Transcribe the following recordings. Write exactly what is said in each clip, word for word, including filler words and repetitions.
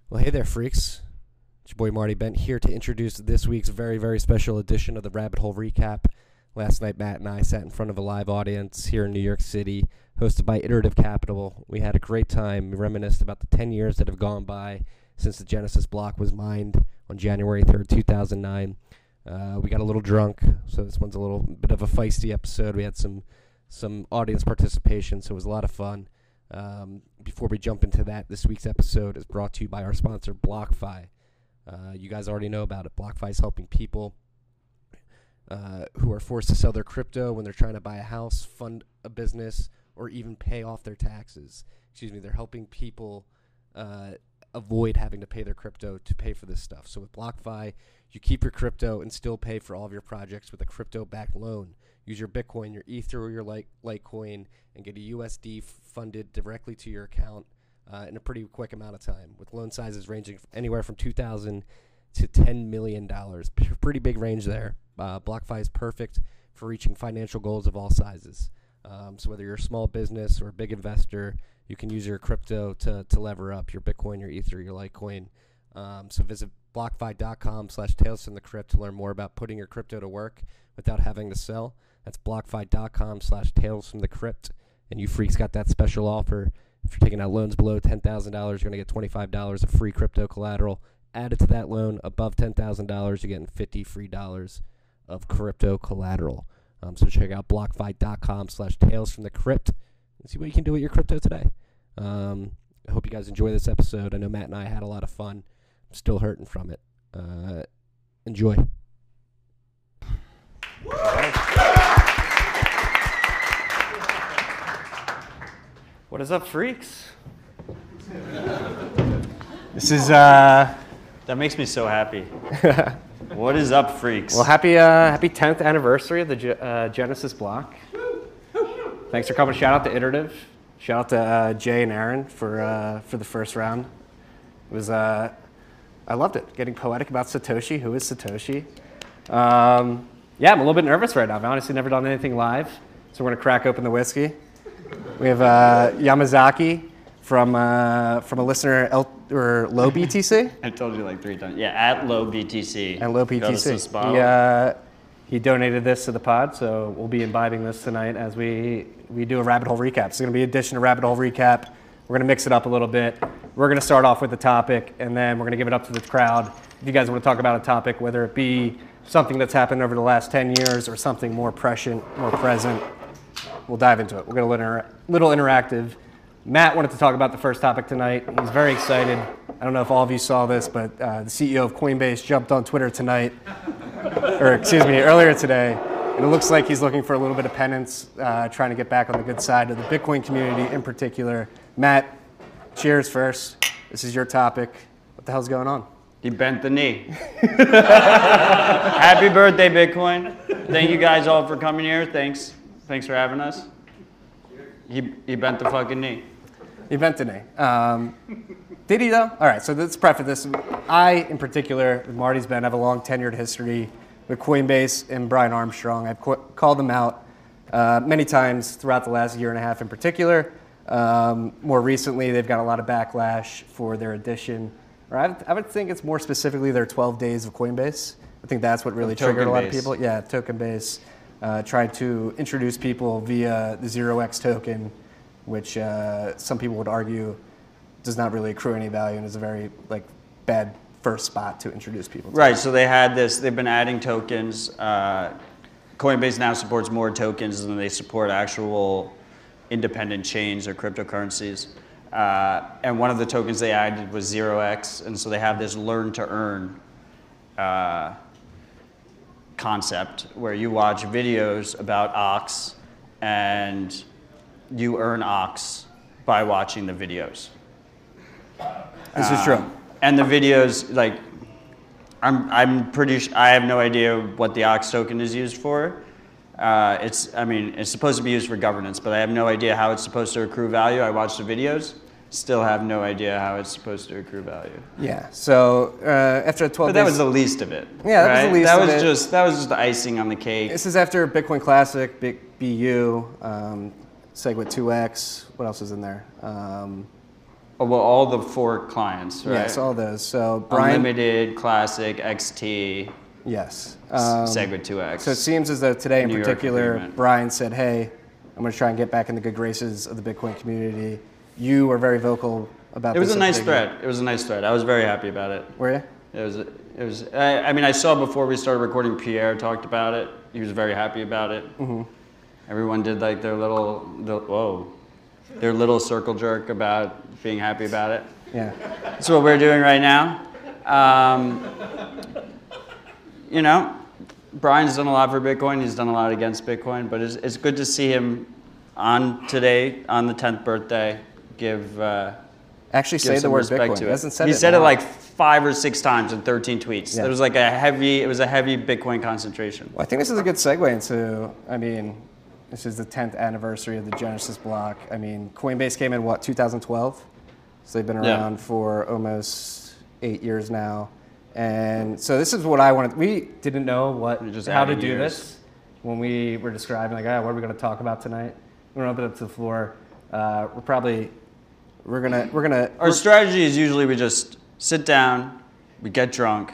Well, hey there, freaks. It's your boy Marty Bent here to introduce this week's very, very special edition of the Rabbit Hole Recap. Last night, Matt and I sat in front of a live audience here in New York City, hosted by Iterative Capital. We had a great time. We reminisced about the ten years that have gone by since the Genesis block was mined on January third, two thousand nine. Uh, we got a little drunk, so this one's a little bit of a feisty episode. We had some, some audience participation, so it was a lot of fun. Um, before we jump into that, this week's episode is brought to you by our sponsor, BlockFi. Uh, you guys already know about it. BlockFi is helping people uh, who are forced to sell their crypto when they're trying to buy a house, fund a business, or even pay off their taxes. Excuse me, they're helping people uh, avoid having to pay their crypto to pay for this stuff. So with BlockFi, you keep your crypto and still pay for all of your projects with a crypto-backed loan. Use your Bitcoin, your Ether, or your Litecoin, and get a U S D funded directly to your account uh, in a pretty quick amount of time, with loan sizes ranging anywhere from two thousand dollars to ten million dollars. P- pretty big range there. Uh, BlockFi is perfect for reaching financial goals of all sizes. Um, so whether you're a small business or a big investor, you can use your crypto to, to lever up your Bitcoin, your Ether, your Litecoin. Um, so visit blockfi.com slash Tales from the Crypt to learn more about putting your crypto to work without having to sell. That's blockfi.com slash Tales from the Crypt. And you freaks got that special offer. If you're taking out loans below ten thousand dollars, you're going to get twenty-five dollars of free crypto collateral. Added to that loan, above ten thousand dollars, you're getting fifty free dollars of crypto collateral. Um, so check out blockfi.com slash Tales from the Crypt and see what you can do with your crypto today. Um, I hope you guys enjoy this episode. I know Matt and I had a lot of fun. I'm still hurting from it. Uh, enjoy. What is up, freaks? This is, uh, that makes me so happy. What is up, freaks? Well, happy uh, happy tenth anniversary of the Ge- uh, Genesis block. Thanks for coming. Shout out to Iterative. Shout out to uh, Jay and Aaron for uh, for the first round. It was, uh, I loved it. Getting poetic about Satoshi. Who is Satoshi? Um, yeah, I'm a little bit nervous right now. I've honestly never done anything live, so we're gonna crack open the whiskey. We have uh, Yamazaki from uh, from a listener, L- or Low B T C. I told you like three times. Yeah, at Low B T C. At Low B T C. He, uh, he donated this to the pod, so we'll be imbibing this tonight as we, we do a Rabbit Hole Recap. It's going to be an addition to Rabbit Hole Recap. We're going to mix it up a little bit. We're going to start off with the topic, and then we're going to give it up to the crowd. If you guys want to talk about a topic, whether it be something that's happened over the last ten years or something more prescient, more present, we'll dive into it. We're going to a little interactive. Matt wanted to talk about the first topic tonight. He's very excited. I don't know if all of you saw this, but uh, the C E O of Coinbase jumped on Twitter tonight, or excuse me, earlier today, and it looks like he's looking for a little bit of penance, uh, trying to get back on the good side of the Bitcoin community in particular. Matt, cheers first. This is your topic. What the hell's going on? He bent the knee. Happy birthday, Bitcoin. Thank you guys all for coming here. Thanks. Thanks for having us. He, he bent the fucking knee. He bent the knee. Um, did he, though? All right, so let's preface this. I, in particular, with Marty's been, have a long tenured history with Coinbase and Brian Armstrong. I've qu- called them out uh, many times throughout the last year and a half in particular. Um, more recently, they've got a lot of backlash for their addition. Or I, I would think it's more specifically their twelve days of Coinbase. I think that's what really triggered a lot of people. Yeah, token base. Uh, tried to introduce people via the zero x token, which uh, some people would argue does not really accrue any value and is a very like bad first spot to introduce people to. Right, so they had this, they've been adding tokens. Uh, Coinbase now supports more tokens than they support actual independent chains or cryptocurrencies. Uh, and one of the tokens they added was zero x, and so they have this learn to earn uh, concept where you watch videos about Ox and you earn Ox by watching the videos. This um, is true. And the videos, like, I'm I'm pretty sh- I have no idea what the Ox token is used for. Uh, it's I mean it's supposed to be used for governance, but I have no idea how it's supposed to accrue value. I watched the videos. Still have no idea how it's supposed to accrue value. Yeah. So uh, after twelve But that days, was the least of it. Yeah, that right? was the least that of was it. just that was just the icing on the cake. This is after Bitcoin Classic, Big B U, um, SegWit two x. What else is in there? Um, Oh, well, all the four clients, right? Yes, all those. So Brian, Unlimited, Classic, X T, yes, um, Segwit two X. So it seems as though today in New York particular, agreement. Brian said, "Hey, I'm going to try and get back in the good graces of the Bitcoin community." You were very vocal about. It was this a nice big- thread. It was a nice thread. I was very happy about it. Were you? It was. It was. I, I mean, I saw before we started recording. Pierre talked about it. He was very happy about it. Mm-hmm. Everyone did like their little, the, whoa, their little circle jerk about being happy about it. Yeah. That's what we're doing right now. Um, you know, Brian's done a lot for Bitcoin. He's done a lot against Bitcoin, but it's, it's good to see him on today, on the tenth birthday, give uh, Actually, give say the some word respect Bitcoin. to He it. hasn't said he it. said now. it like five or six times in thirteen tweets. Yeah. It was like a heavy. It was a heavy Bitcoin concentration. Well, I think this is a good segue into. I mean, this is the tenth anniversary of the Genesis block. I mean, Coinbase came in what two thousand twelve, so they've been Yeah. around for almost eight years now. And so this is what I wanted. We didn't know what We're just how to adding do years. this when we were describing like, oh, what are we going to talk about tonight? We're going to open it up to the floor. Uh, we're probably we're gonna we're gonna. Our strategy is usually we just sit down, we get drunk,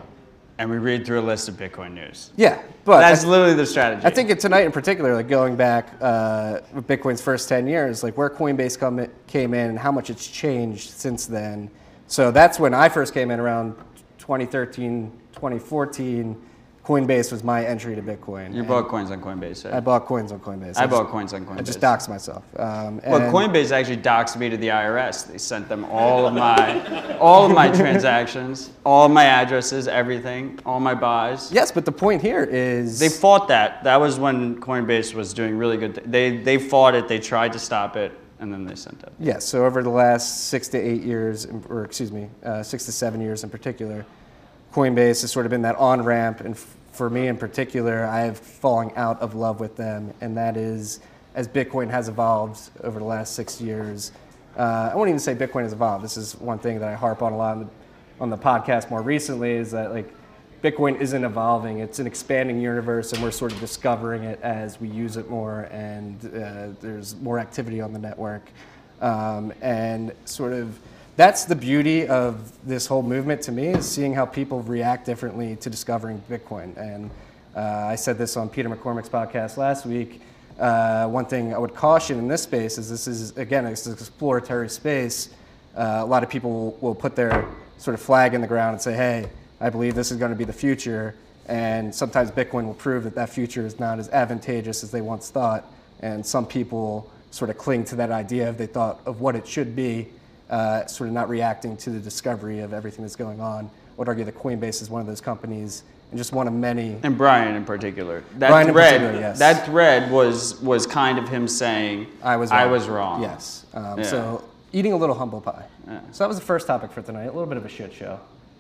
and we read through a list of Bitcoin news. Yeah, but That's I, literally the strategy. I think it, tonight in particular, like going back uh, with Bitcoin's first ten years, like where Coinbase come, came in and how much it's changed since then. So that's when I first came in around twenty thirteen, twenty fourteen. Coinbase was my entry to Bitcoin. You bought coins on Coinbase, right? I bought coins on Coinbase. I I bought just, coins on Coinbase. I just doxed myself. Um, Well, and- Coinbase actually doxed me to the I R S. They sent them all of my, all of my transactions, all of my addresses, everything, all my buys. Yes, but the point here is They fought that. That was when Coinbase was doing really good. Th- They they fought it. They tried to stop it, and then they sent it. Yes, so over the last six to eight years, or excuse me, uh, six to seven years in particular, Coinbase has sort of been that on-ramp, and f- for me in particular, I have fallen out of love with them, and that is, as Bitcoin has evolved over the last six years, uh, I won't even say Bitcoin has evolved. This is one thing that I harp on a lot on the, on the podcast more recently, is that like Bitcoin isn't evolving. It's an expanding universe, and we're sort of discovering it as we use it more, and uh, there's more activity on the network. Um, and sort of that's the beauty of this whole movement to me, is seeing how people react differently to discovering Bitcoin. And uh, I said this on Peter McCormick's podcast last week. Uh, one thing I would caution in this space is this is, again, it's an exploratory space. Uh, a lot of people will, will put their sort of flag in the ground and say, hey, I believe this is going to be the future. And sometimes Bitcoin will prove that that future is not as advantageous as they once thought. And some people sort of cling to that idea if they thought of what it should be, uh, sort of not reacting to the discovery of everything that's going on. I would argue that Coinbase is one of those companies, and just one of many. And Brian in particular. That Brian in thread, particular, yes. That thread was was kind of him saying, I was wrong. I was wrong. Yes. Um, Yeah. So eating a little humble pie. Yeah. So that was the first topic for tonight. A little bit of a shit show.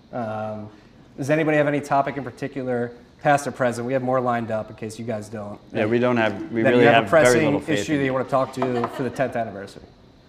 Um, does anybody have any topic in particular, past or present? We have more lined up in case you guys don't. Yeah, we don't have, we that really you have, have a very pressing little faith issue in that it. you want to talk to for the tenth anniversary.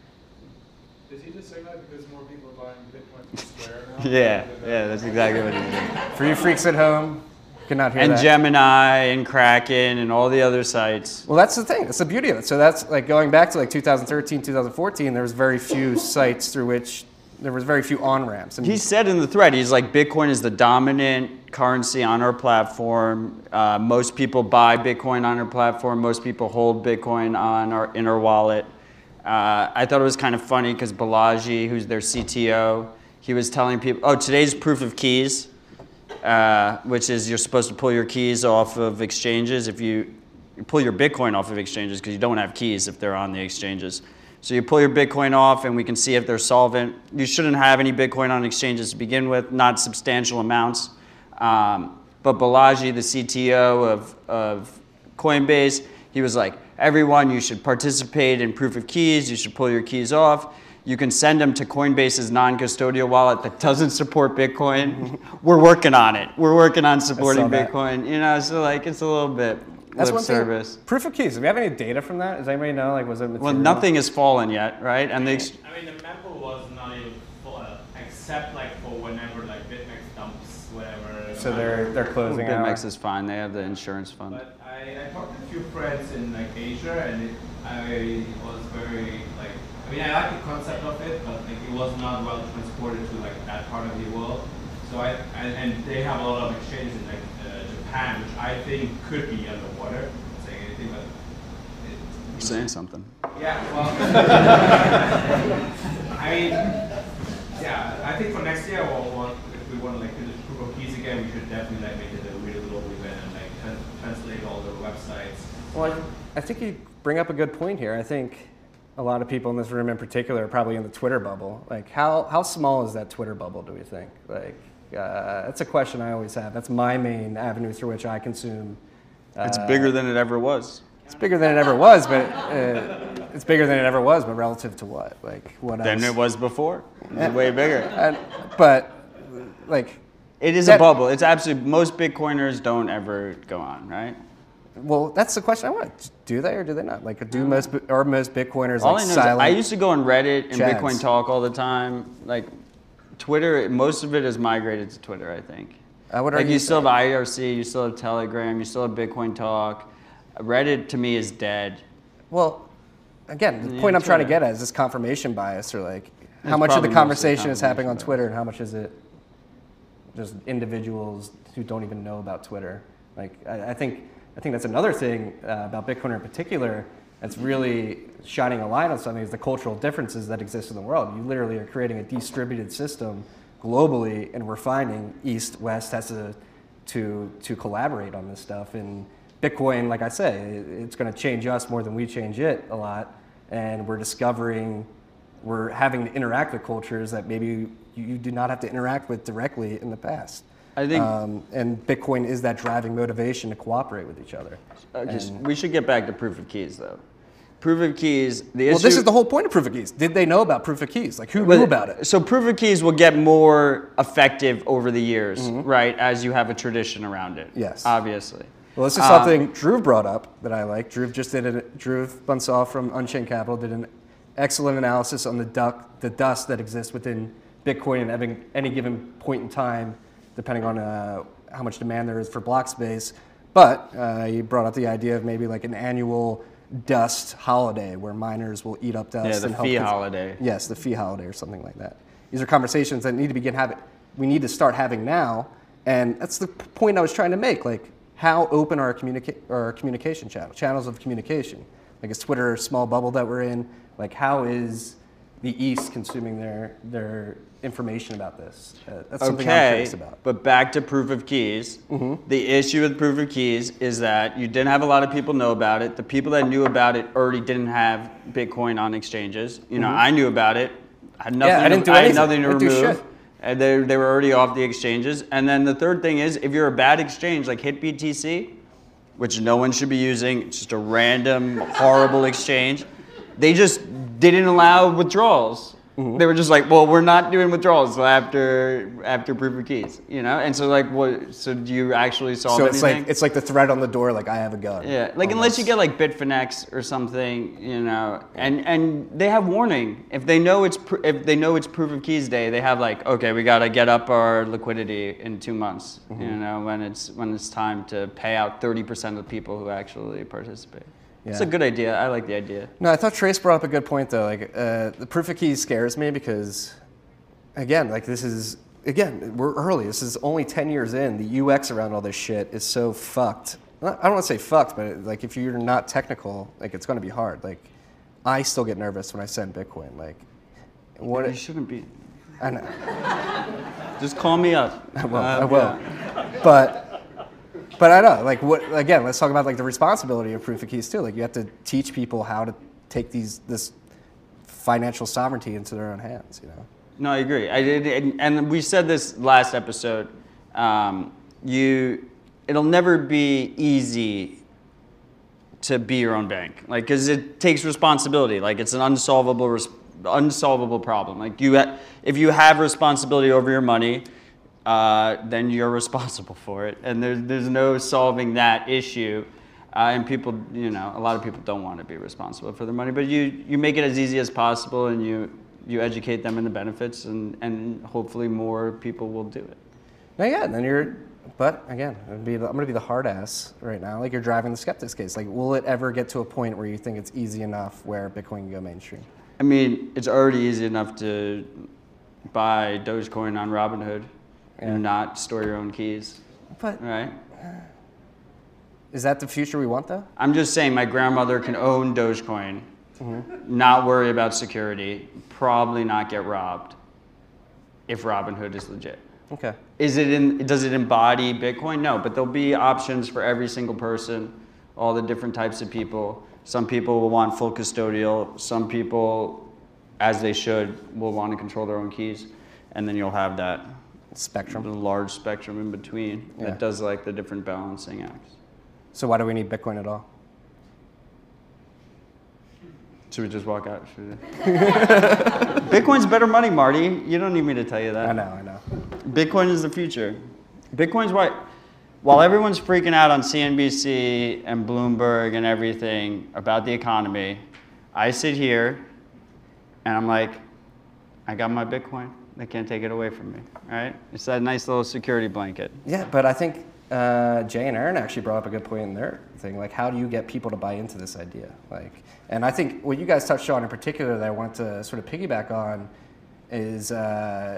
Did he just say that because more people are buying Bitcoin to swear now? Yeah, yeah, that's exactly what he did. For you freaks at home, you cannot hear And that. Gemini and Kraken and all the other sites. Well, that's the thing. That's the beauty of it. So that's like going back to like two thousand thirteen, two thousand fourteen. There was very few sites through which there was very few on ramps. And He said in the thread, he's like, Bitcoin is the dominant currency on our platform. Uh, most people buy Bitcoin on our platform. Most people hold Bitcoin on our in our wallet. Uh, I thought it was kind of funny because Balaji, who's their C T O, he was telling people, oh, today's proof of keys, uh, which is you're supposed to pull your keys off of exchanges. If you, you pull your Bitcoin off of exchanges because you don't have keys if they're on the exchanges. So you pull your Bitcoin off and we can see if they're solvent. You shouldn't have any Bitcoin on exchanges to begin with, not substantial amounts. Um, but Balaji, the C T O of, of Coinbase, he was like, everyone, you should participate in proof of keys. You should pull your keys off. You can send them to Coinbase's non-custodial wallet that doesn't support Bitcoin. We're working on it. We're working on supporting that. Bitcoin. You know, so like it's a little bit that's lip one thing. service. Proof of keys. Do we have any data from that? Does anybody know? Like, was it material? Well, nothing has fallen yet, right? And the ex- I mean, the mempool was not even full, uh, except like for whenever like BitMEX dumps whatever. So they're they're closing out. BitMEX is fine. They have the insurance fund. But I, I talked to a few friends in like Asia, and it, I was very like mean, I like the concept of it, but like it was not well transported to like that part of the world. So I and, and they have a lot of exchanges in like uh, Japan, which I think could be underwater. Not saying anything, but it, You're saying something. yeah. Well, I mean, yeah. I think for next year, we'll want, if we want to like do the proof of keys again, we should definitely like make it a really global event and like trans translate all the websites. Well, I, I think you bring up a good point here. I think a lot of people in this room in particular are probably in the Twitter bubble. Like, how, how small is that Twitter bubble, do we think? Like, uh, that's a question I always have. That's my main avenue through which I consume. Uh, It's bigger than it ever was. It's bigger than it ever was, but uh, it's bigger than it ever was, but relative to what? Like, what else? Than it was before. It's way bigger. And, but, like... It is that, a bubble. It's absolutely, most Bitcoiners don't ever go on, right? Well, that's the question I want. Do they or do they not? Like, do most, or most Bitcoiners All like I know silent? is I used to go on Reddit and chads. Bitcoin Talk all the time. Like, Twitter, most of it has migrated to Twitter, I think. I would like, argue you still so. have I R C, you still have Telegram, you still have Bitcoin Talk. Reddit, to me, is dead. Well, again, the Yeah, point I'm trying to Twitter. get at is this confirmation bias, or like, how It's much of probably the mostly conversation is happening on confirmation Twitter, and how much is it just individuals who don't even know about Twitter? Like, I, I think I think that's another thing uh, about Bitcoin in particular that's really shining a light on something is the cultural differences that exist in the world. You literally are creating a distributed system globally, and we're finding East, West has to to to collaborate on this stuff. And Bitcoin, like I say, it, it's going to change us more than we change it a lot, and we're discovering, we're having to interact with cultures that maybe you, you do not have to interact with directly in the past. I think, Um, and Bitcoin is that driving motivation to cooperate with each other. uh, just- And- we should get back to proof of keys, though. Proof of keys, the well, issue... this is the whole point of proof of keys. Did they know about proof of keys? Like, who Well, knew about it? So proof of keys will get more effective over the years, Mm-hmm. right, as you have a tradition around it. Yes. Obviously. Well, this is Uh, something Drew brought up that I like. Drew just did it. Drew Bunsaw from Unchained Capital did an excellent analysis on the, duck, the dust that exists within Bitcoin and having any given point in time, depending on uh, how much demand there is for block space. But uh, he brought up the idea of maybe like an annual dust holiday where miners will eat up dust. Yeah, the and help fee cons- holiday. Yes, the fee holiday or something like that. These are conversations that need to begin having. We need to start having now, and that's the p- point I was trying to make. Like, how open are our, communica- are our communication channels, channels of communication? Like, is Twitter a small bubble that we're in? Like, how is the East consuming their their information about this? Uh, that's something I'm Okay, curious about. but back to proof of keys. The issue with proof of keys is that you didn't have a lot of people know about it. The people that knew about it already didn't have Bitcoin on exchanges. You know, I knew about it. I had nothing. I didn't to, do I had anything. nothing to I didn't do remove. shit. And they, they were already off the exchanges. And then the third thing is, if you're a bad exchange like HitBTC, which no one should be using, it's just a random, horrible exchange, they just didn't allow withdrawals. Mm-hmm. They were just like, well, we're not doing withdrawals until after after proof of keys, you know. And so like, what? So do you actually solve So it's anything? like it's like the threat on the door. Like, I have a gun. yeah, like unless you get like Bitfinex or something, you know, and and they have warning if they know it's pr- if they know it's proof of keys day, they have like, okay, we got to get up our liquidity in two months, Mm-hmm. you know, when it's when it's time to pay out thirty percent of the people who actually participate. It's a Yeah. good idea. I like the idea. No, I thought Trace brought up a good point though. Like, uh, the proof of keys scares me because, again, like this is again we're early. This is only ten years in. The U X around all this shit is so fucked. I don't want to say fucked, but like if you're not technical, like it's going to be hard. Like, I still get nervous when I send Bitcoin. Like, what? You shouldn't be. I know. Just call me up. I will. Uh, I will. But. But I know, like, what? Again, let's talk about like the responsibility of proof of keys too. Like, you have to teach people how to take these this financial sovereignty into their own hands. You know. No, I agree. I did, and, and we said this last episode. Um, you, it'll never be easy to be your own bank, like, because it takes responsibility. Like, it's an unsolvable, res- unsolvable problem. Like, you, ha- if you have responsibility over your money, uh, then you're responsible for it, and there's there's no solving that issue. Uh, and people, you know, a lot of people don't want to be responsible for their money, but you you make it as easy as possible, and you you educate them in the benefits, and and hopefully more people will do it. No, yeah, and then you're. But again, it'd be, I'm going to be the hard ass right now. Like, you're driving the skeptics case. Like, will it ever get to a point where you think it's easy enough where Bitcoin can go mainstream? I mean, it's already easy enough to buy Dogecoin on Robinhood Yeah. and not store your own keys, But right? is that the future we want, though? I'm just saying my grandmother can own Dogecoin, mm-hmm. not worry about security, probably not get robbed if Robinhood is legit. Okay. Is it in, does it embody Bitcoin? No, but there'll be options for every single person, all the different types of people. Some people will want full custodial. Some people, as they should, will want to control their own keys. And then you'll have that Spectrum. the large spectrum in between Yeah. that does like the different balancing acts. So why do we need Bitcoin at all? Should we just walk out? Should we- Bitcoin's better money, Marty. You don't need me to tell you that. I know, I know. Bitcoin is the future. Bitcoin's why, while everyone's freaking out on C N B C and Bloomberg and everything about the economy, I sit here and I'm like, I got my Bitcoin. They can't take it away from me, right? It's that nice little security blanket. Yeah, but I think uh, Jay and Aaron actually brought up a good point in their thing. Like, how do you get people to buy into this idea? Like, and I think what you guys touched on in particular that I want to sort of piggyback on is uh,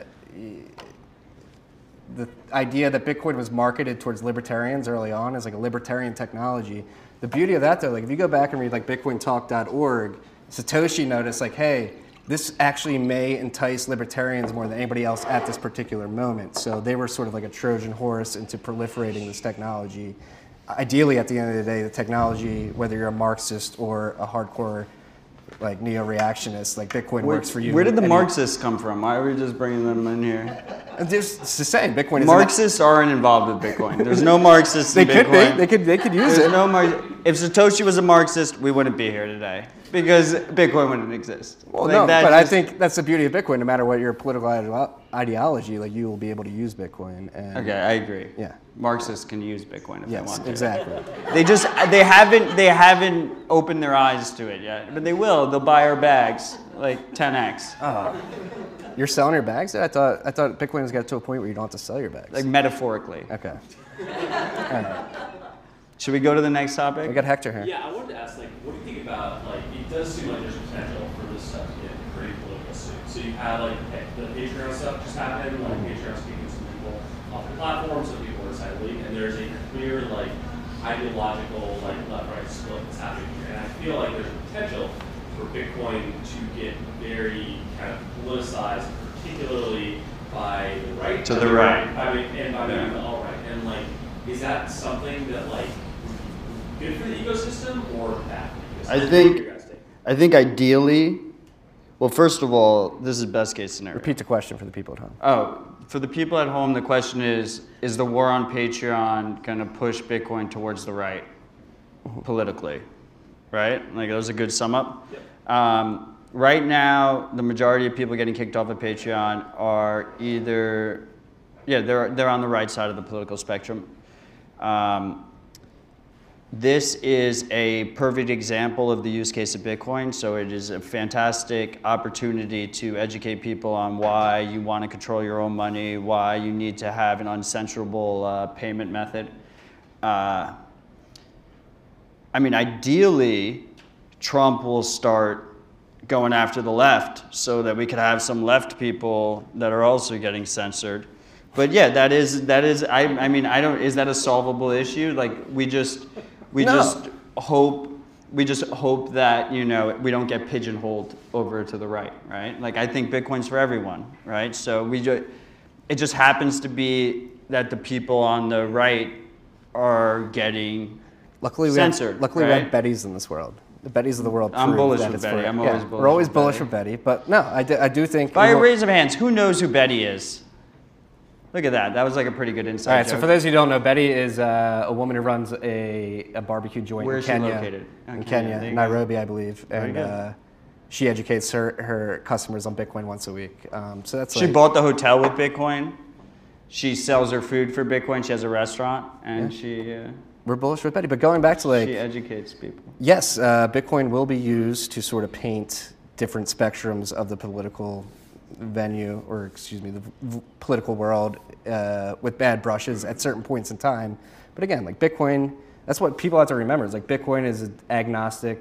the idea that Bitcoin was marketed towards libertarians early on as like a libertarian technology. The beauty of that, though, like if you go back and read like bitcoin talk dot org, Satoshi noticed like, hey, this actually may entice libertarians more than anybody else at this particular moment. So they were sort of like a Trojan horse into proliferating this technology. Ideally, at the end of the day, the technology, whether you're a Marxist or a hardcore like neo-reactionist, like Bitcoin Where, works for you. where did the And- Marxists come from? Why are we just bringing them in here? and Just it's the same. Bitcoin is Marxists aren't involved with Bitcoin. There's no Marxists They in could Bitcoin. be. They could. They could use There's it. no Mar- if Satoshi was a Marxist, we wouldn't be here today because Bitcoin wouldn't exist. Well, Like, no, that but I just- think that's the beauty of Bitcoin. No matter what your political ide- ideology, like you will be able to use Bitcoin. And Okay, I agree. Yeah. Marxists can use Bitcoin if they Yes, want to. exactly. They just they haven't they haven't opened their eyes to it yet, but they will. They'll buy our bags like ten x. You're selling your bags? I thought I thought Bitcoin has got to a point where you don't have to sell your bags. Like metaphorically. Okay. Should we go to the next topic? We got Hector here. Yeah, I wanted to ask, like, what do you think about, like, it does seem like there's potential for this stuff to get pretty political soon. So you had, like, the Patreon stuff just happened, like, Patreon speaking to some people off the platform, some people were decided to leave, and there's a clear, like, ideological, like, left-right split that's happening here. And I feel like there's a potential for Bitcoin to get very kind of politicized, particularly by the right. To the right. I mean, and by Yeah. the alt-right. And, like, is that something that, like, good for the ecosystem or bad? I think I think ideally, well, first of all, this is best case scenario. Repeat the question for the people at home. Oh, for the people at home, the question is, is the war on Patreon going to push Bitcoin towards the right politically, right? Like, that was a good sum up. Yep. Um, right now, the majority of people getting kicked off of Patreon are either, yeah, they're, they're on the right side of the political spectrum. Um, This is a perfect example of the use case of Bitcoin. So it is a fantastic opportunity to educate people on why you want to control your own money, why you need to have an uncensorable uh, payment method. Uh, I mean, ideally, Trump will start going after the left so that we could have some left people that are also getting censored. But yeah, that is, that is I, I mean, I don't, is that a solvable issue? Like, we just... We No. just hope we just hope that, you know, we don't get pigeonholed over to the right, right? Like, I think Bitcoin's for everyone, right? So we just it just happens to be that the people on the right are getting Luckily, we censored. have, luckily we right? have Bettys in this world. The Bettys of the world. I'm prove bullish that with it's Betty. for- I'm yeah, always bullish We're always with bullish Betty. with Betty, but no, I do, I do think. By a we'll- raise of hands, who knows who Betty is? Look at that. That was like a pretty good All inside right, joke. so for those who don't know, Betty is uh, a woman who runs a, a barbecue joint Where in is she Kenya. located? Oh, In Kenya. Kenya, There you go. Nairobi, I believe. Very And good. uh, she educates her, her customers on Bitcoin once a week. Um, so that's She like, bought the hotel with Bitcoin. She sells her food for Bitcoin. She has a restaurant, and she uh, we're bullish with Betty. But going back to like, she educates people. yes, uh, Bitcoin will be used to sort of paint different spectrums of the political venue, or excuse me, the v- political world uh, with bad brushes at certain points in time. But again, like Bitcoin, that's what people have to remember. Is like Bitcoin is agnostic,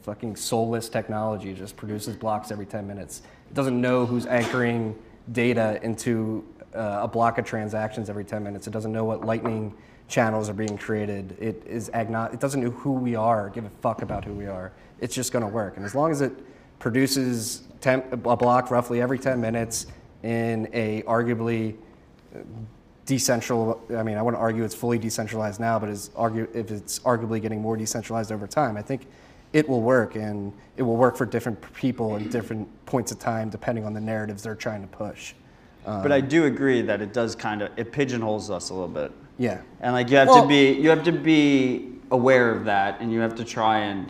fucking soulless technology. It just produces blocks every ten minutes. It doesn't know who's anchoring data into uh, a block of transactions every ten minutes. It doesn't know what lightning channels are being created. It is agno- It doesn't know who we are, give a fuck about who we are. It's just gonna work. And as long as it produces ten, a block roughly every ten minutes in a arguably decentral, I mean, I wouldn't argue it's fully decentralized now, but is argue, if it's arguably getting more decentralized over time, I think it will work, and it will work for different people at different points of time depending on the narratives they're trying to push. Um, But I do agree that it does kind of, it pigeonholes us a little bit. Yeah. And like you have Well- to be, you have to be aware of that, and you have to try and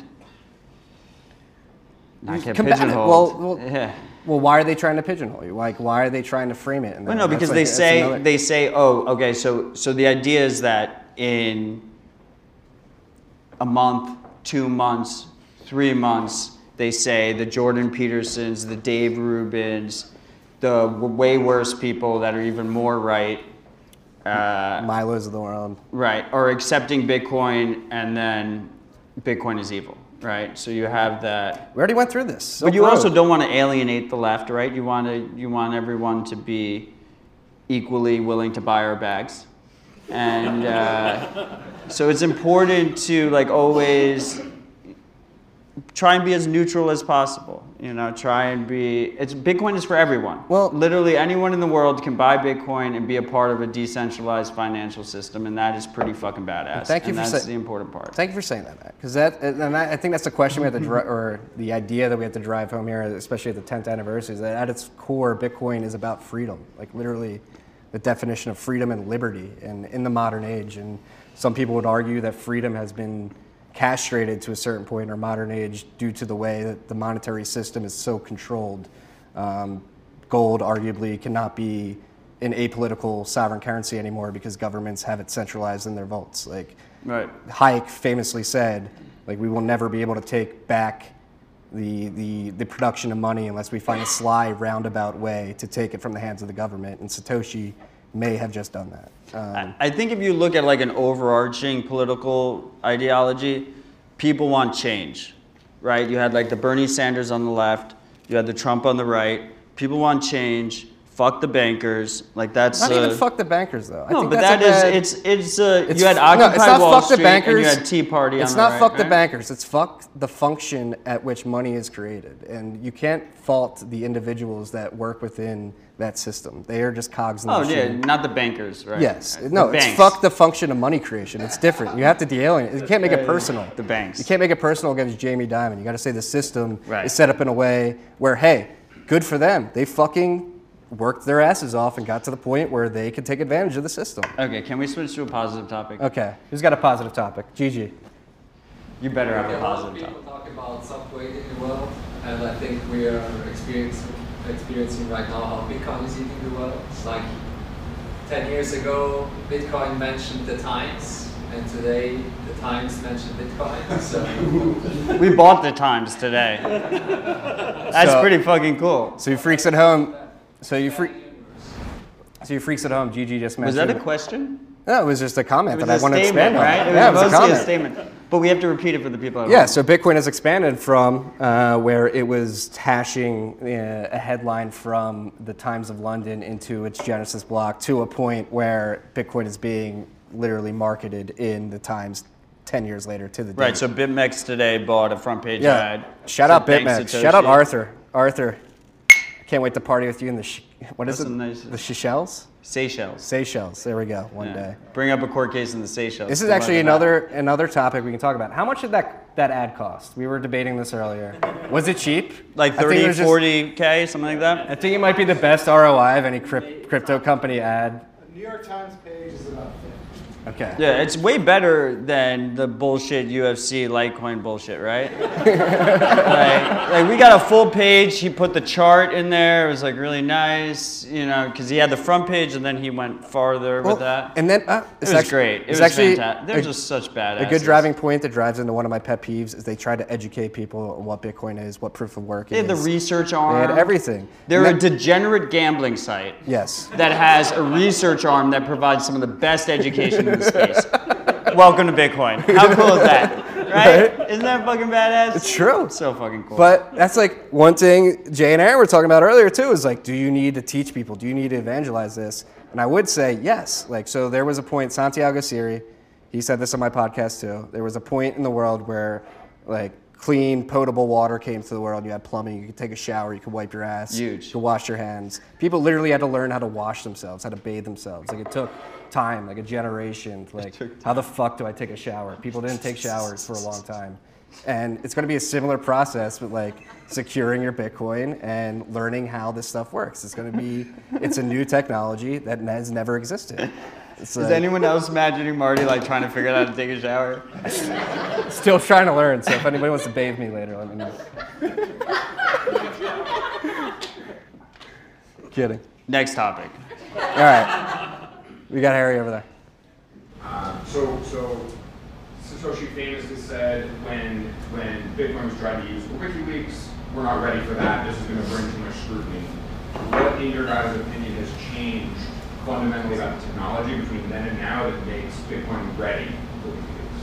not get combat it. pigeonholed. Well, well, yeah. Well, why are they trying to pigeonhole you? Like, why are they trying to frame it? in Well, that no, way? because That's they like- that's say another- they say, oh, okay, so so the idea is that in a month, two months, three months, they say the Jordan Petersons, the Dave Rubins, the w- way worse people that are even more right, uh, Milos of the world. right, are accepting Bitcoin, and then Bitcoin is evil, right? So you have that. We already went through this. So But you broad. also don't want to alienate the left, right? You want to you want everyone to be equally willing to buy our bags, and uh, so it's important to like always try and be as neutral as possible. You know, try and be. It's Bitcoin is for everyone. Well- literally anyone in the world can buy Bitcoin and be a part of a decentralized financial system, and that is pretty fucking badass. Thank you and for that's sa- the important part. Thank you for saying that, Matt. Because that, and I I think that's the question we have to, dri- or the idea that we have to drive home here, especially at the tenth anniversary, is that at its core, Bitcoin is about freedom. Like literally, the definition of freedom and liberty, and in the modern age. And some people would argue that freedom has been castrated to a certain point in our modern age due to the way that the monetary system is so controlled. Um, gold arguably cannot be an apolitical sovereign currency anymore because governments have it centralized in their vaults. Like Right. Hayek famously said, like we will never be able to take back the, the, the production of money unless we find a sly roundabout way to take it from the hands of the government. And Satoshi may have just done that. Um, I think if you look at like an overarching political ideology, people want change, right? You had like the Bernie Sanders on the left, you had the Trump on the right. People want change. Fuck the bankers. Like that's not uh, even fuck the bankers though. I no, think but that's that a bad- is it's it's uh, It's you had f- no, Occupy it's not Wall fuck the Street bankers. and you had Tea Party. It's on not the right, fuck the right? bankers. It's fuck the function at which money is created, and you can't fault the individuals that work within that system. They are just cogs in the Oh machine. yeah, not the bankers, right? Yes. The No, it's banks. fuck the function of money creation. It's different. You have to de-alienate. You can't make it personal. The banks. You can't make it personal against Jamie Dimon. You got to say the system Right. is set up in a way where, hey, good for them. They fucking worked their asses off and got to the point where they could take advantage of the system. Okay, can we switch to a positive topic? Okay. Who's got a positive topic? Gigi. You better have Okay, a a lot of positive people topic. talk about subway in the world, and I think we are experiencing experiencing right now how Bitcoin is eating the world. Like ten years ago, Bitcoin mentioned the Times, and today the Times mentioned Bitcoin. So We bought the Times today. That's So- pretty fucking cool. So you freaks at home. So you freak. So you freaks at home. Gigi just Was mentioned. that a question? No, it was just a comment It was that I a wanted to statement, expand on. right? It yeah, was it was a mostly a comment. statement. But we have to repeat it for the people at Yeah, home. so Bitcoin has expanded from uh, where it was hashing uh, a headline from the Times of London into its Genesis block to a point where Bitcoin is being literally marketed in the Times ten years later to the day. Right, so BitMEX today bought a front page yeah. ad. Shout So out thanks, BitMEX. Shout out Satoshi. Arthur. Arthur, can't wait to party with you in the, sh- what is That's it? a nice- The Seychelles? Seychelles. Seychelles. There we go, one Yeah. day. Bring up a court case in the Seychelles. This is to actually run it out. another another topic we can talk about. How much did that, that ad cost? We were debating this earlier. Was it cheap? Like I think it thirty, was just- forty K, something like that? I think it might be the best R O I of any crypt, crypto company ad. The New York Times page is about fifty. Okay. Yeah, it's way better than the bullshit U F C Litecoin bullshit, right? like, like we got a full page. He put the chart in there. It was like really nice, you know, because he had the front page and then he went farther Well, with that. And then uh, It it's was actually, great. It it's was actually fantastic. They're a, just such bad. a good driving point that drives into one of my pet peeves is they try to educate people on what Bitcoin is, what proof of work They it had the is. research They arm. had everything. They're And a that- degenerate gambling site yes. that has a research arm that provides some of the best education in the space. Welcome to Bitcoin. How cool is that? right? Isn't that fucking badass? It's true. It's so fucking cool. But that's like one thing Jay and Aaron were talking about earlier too, is like, do you need to teach people? Do you need to evangelize this? And I would say yes. Like, so there was a point, Santiago Siri, he said this on my podcast too. There was a point in the world where like clean, potable water came to the world. You had plumbing, you could take a shower, you could wipe your ass. Huge. You could wash your hands. People literally had to learn how to wash themselves, how to bathe themselves. Like it took time, like a generation. Like, how the fuck do I take a shower? People didn't take showers for a long time. And it's going to be a similar process with like securing your Bitcoin and learning how this stuff works. It's going to be, it's a new technology that has never existed. It's Is like, anyone else imagining Marty like trying to figure out how to take a shower? still trying to learn, so if anybody wants to bathe me later, let me know. Kidding. Next topic. All right. We got Harry over there. Uh, so, so Satoshi famously said when when Bitcoin was tried to use for WikiLeaks, we're not ready for that. This is going to bring too much scrutiny. What, in your guys' opinion, has changed fundamentally about the technology between then and now that makes Bitcoin ready for WikiLeaks?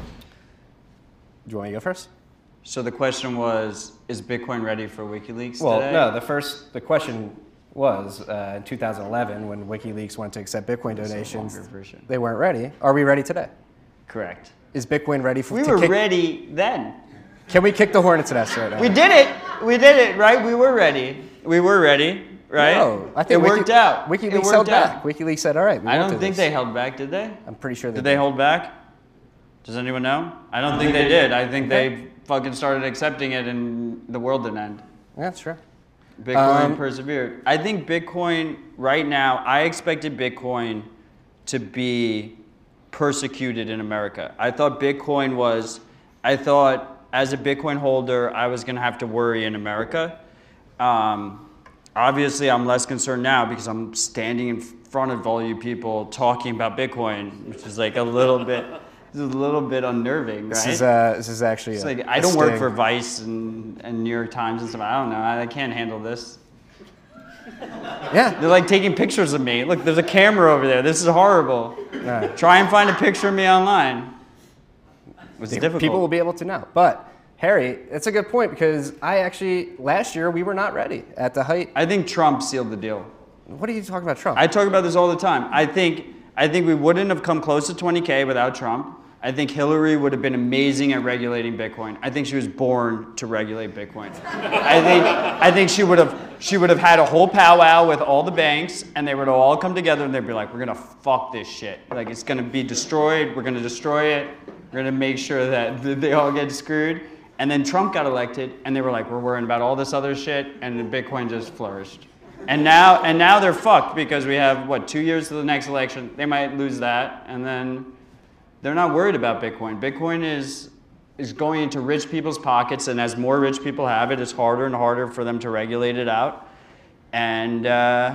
Do you want me to go first? So the question was, is Bitcoin ready for WikiLeaks Well, today? no. The first, the question was uh, in two thousand eleven when WikiLeaks went to accept Bitcoin donations, longer version. they weren't ready. Are we ready today? Correct. Is Bitcoin ready for? We to were kick, ready then. Can we kick the hornet's nest right now? We did it. We did it, right? We were ready. We were ready, right? No, I think it Wiki, worked out. WikiLeaks it worked held out. back. WikiLeaks said, "All right, we I won't don't do think this." they held back, did they? I'm pretty sure they Did they hold back? Does anyone know? I don't think they did. I think they fucking started accepting it and the world didn't end. Yeah, that's true. Bitcoin Um, persevered. I think Bitcoin right now, I expected Bitcoin to be persecuted in America. I thought Bitcoin was, I thought as a Bitcoin holder, I was going to have to worry in America. Um, obviously, I'm less concerned now because I'm standing in front of all you people talking about Bitcoin, which is like a little bit, it's a little bit unnerving, right? This is uh, this is actually. It's a, like I a don't work sting. for Vice and, and New York Times and stuff. I don't know. I, I can't handle this. Yeah. They're like taking pictures of me. Look, there's a camera over there. This is horrible. Yeah. Try and find a picture of me online. It's difficult. People will be able to know. But Harry, that's a good point because I actually last year we were not ready at the height. I think Trump sealed the deal. What are you talking about, Trump? I talk about this all the time. I think I think we wouldn't have come close to twenty K without Trump. I think Hillary would have been amazing at regulating Bitcoin. I think she was born to regulate Bitcoin. I think I think she would have she would have had a whole powwow with all the banks, and they would all come together and they'd be like, "We're gonna fuck this shit. Like it's gonna be destroyed. We're gonna destroy it. We're gonna make sure that they all get screwed." And then Trump got elected, and they were like, "We're worrying about all this other shit," and then Bitcoin just flourished. And now and now they're fucked because we have what two years to the next election. They might lose that, and then. They're not worried about Bitcoin. Bitcoin is, is going into rich people's pockets, and as more rich people have it, it's harder and harder for them to regulate it out. And uh,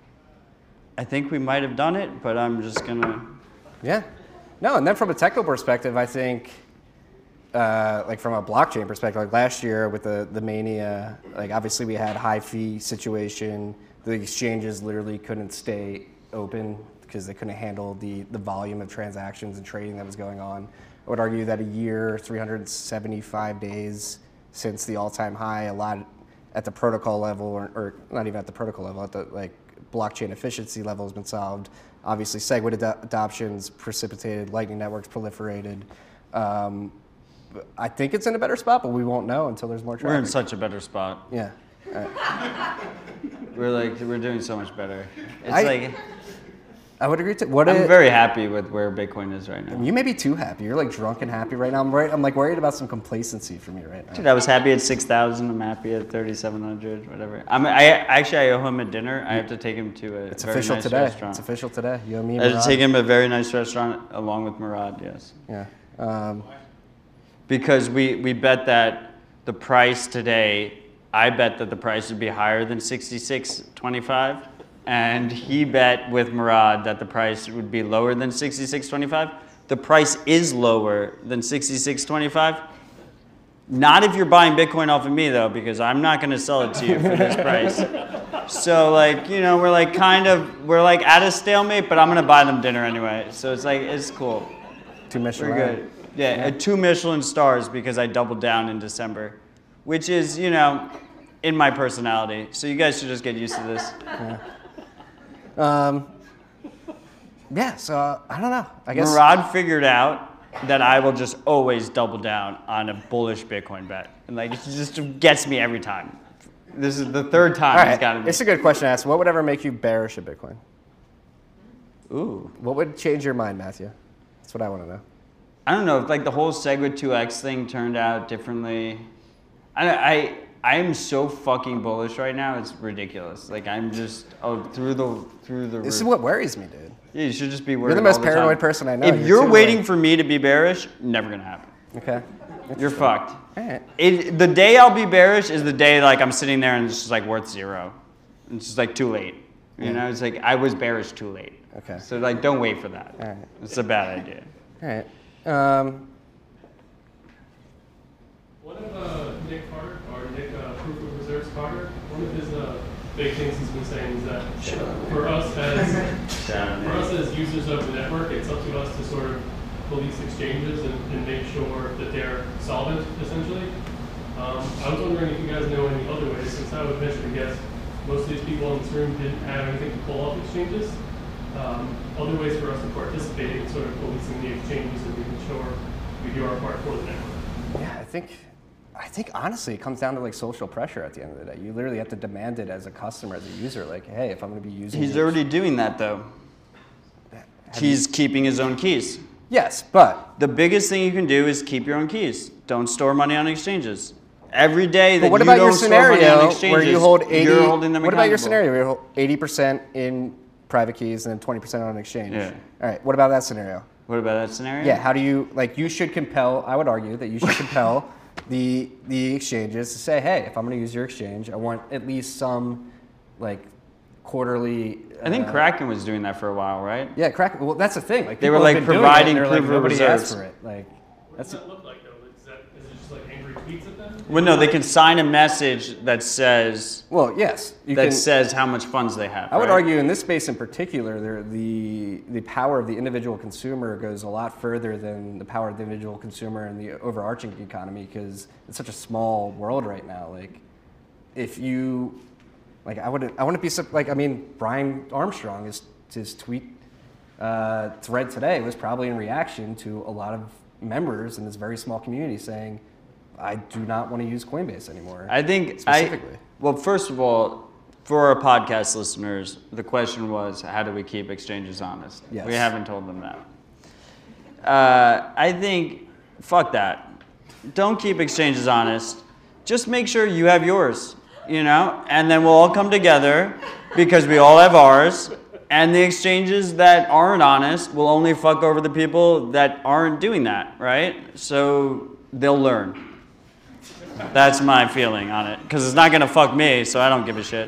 I think we might have done it, but I'm just gonna... Yeah. No, and then from a technical perspective, I think, uh, like from a blockchain perspective, like last year with the, the mania, like obviously we had high fee situation. The exchanges literally couldn't stay open because they couldn't handle the, the volume of transactions and trading that was going on. I would argue that a year, three hundred seventy-five days since the all-time high, a lot at the protocol level, or, or not even at the protocol level, at the like blockchain efficiency level has been solved. Obviously, SegWit ad- adoptions precipitated, Lightning networks proliferated. Um, I think it's in a better spot, but we won't know until there's more traffic. We're in such a better spot. Yeah. Uh, We're like, we're doing so much better. It's I- like... I would agree to what I'm it, very happy with where Bitcoin is right now. You may be too happy. You're like drunk and happy right now. I'm right. I'm like worried about some complacency from you right now. Dude, I was happy at six thousand. I'm happy at thirty-seven hundred, whatever. I'm, I actually I owe him a dinner. I have to take him to a It's very official nice today. restaurant. It's official today. You and me. I have to Murad. take him to a very nice restaurant along with Murad. Yes. Yeah. Um, Because we we bet that the price today. I bet that the price would be higher than sixty-six twenty-five. And he bet with Murad that the price would be lower than sixty-six twenty-five. The price is lower than sixty-six twenty-five. Not if you're buying Bitcoin off of me though, because I'm not going to sell it to you for this price. So like, you know, we're like kind of, we're like at a stalemate, but I'm going to buy them dinner anyway. So it's like, it's cool. Two mission We're line. good. Yeah, Yeah. uh, two Michelin stars because I doubled down in December, which is, you know, in my personality. So you guys should just get used to this. Yeah. Um, yeah, so uh, I don't know. I guess Murad figured out that I will just always double down on a bullish Bitcoin bet. And like, it just gets me every time. This is the third time All he's right, gotten me. it's a good question to ask. What would ever make you bearish at Bitcoin? Ooh. What would change your mind, Matthew? That's what I want to know. I don't know if like the whole SegWit two X thing turned out differently. I, I, I am so fucking bullish right now. It's ridiculous. Like I'm just oh through the through the. This roof. is what worries me, dude. Yeah, you should just be worried. You're the most all paranoid time. person I know. If You're you're too waiting worried. for me to be bearish, never gonna happen. Okay. You're fucked. All right. It, the day I'll be bearish is the day like I'm sitting there and it's just like worth zero. It's just like too late. You know, it's like I was bearish too late. Okay. So like, don't wait for that. All right. It's a bad idea. All right. Um, One of uh, Nick Carter, or Nick uh, Proof of Reserves Carter, one of his uh, big things he's been saying is that for us as for us as users of the network, it's up to us to sort of police exchanges and, and make sure that they're solvent, essentially. Um, I was wondering if you guys know any other ways, since I would venture to guess most of these people in this room didn't have anything to pull off exchanges. Um, other ways for us to participate in sort of policing the exchanges and making sure we do our part for the network. yeah, I think, I think honestly, it comes down to like social pressure at the end of the day. You literally have to demand it as a customer, as a user. Like, hey, if I'm going to be using, He's your- already doing that though. He's keeping his own keys. Yes, but The biggest thing you can do is keep your own keys. Don't store money on exchanges. Every day that But what you about don't your store money on scenario exchanges, where you hold eighty? you're holding them What about your accountable. scenario where you hold eighty percent in private keys and then twenty percent on an exchange? Yeah. All right. What about that scenario? What about that scenario? Yeah. How do you like? You should compel. I would argue that you should compel the the exchanges to say, hey, if I'm going to use your exchange, I want at least some like quarterly. I think uh, Kraken was doing that for a while, right? Yeah, Kraken. Well, that's the thing. Like They people were, have like, been doing providing it, and they're, proof like, of nobody reserves. asked for it. Like What that's does that look like, though? Is, that, is it just like angry tweets at them? Well, no, they can sign a message that says well, yes. You that can, says how much funds they have. I would right? argue in this space in particular, there, the the power of the individual consumer goes a lot further than the power of the individual consumer in the overarching economy because it's such a small world right now. Like, if you, like, I wouldn't, I wouldn't be sup- like, I mean, Brian Armstrong, his his tweet uh, thread today was probably in reaction to a lot of members in this very small community saying, I do not want to use Coinbase anymore. I think specifically. I, well, first of all, for our podcast listeners, the question was, how do we keep exchanges honest? Yes. We haven't told them that. Uh, I think, fuck that. Don't keep exchanges honest. Just make sure you have yours, you know? And then we'll all come together because we all have ours. And the exchanges that aren't honest will only fuck over the people that aren't doing that, right? So they'll learn. That's my feeling on it. Because it's not going to fuck me, so I don't give a shit.